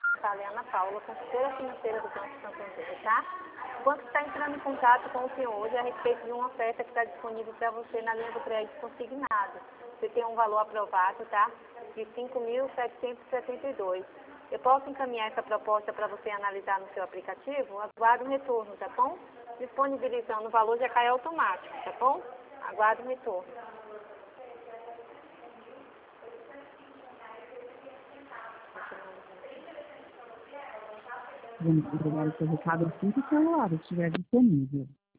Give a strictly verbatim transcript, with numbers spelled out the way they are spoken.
Fala, é Ana Paula, consultora financeira do Banco Santander, tá? O banco está entrando em contato com o senhor hoje a respeito de uma oferta que está disponível para você na linha do crédito consignado. Você tem um valor aprovado, tá? De cinco mil setecentos e setenta e dois. Eu posso encaminhar essa proposta para você analisar no seu aplicativo? Aguardo um retorno, tá bom? Disponibilizando o valor já cai automático, tá bom? Aguardo um retorno. Vamos entregar o seu recado assim que o celular estiver disponível.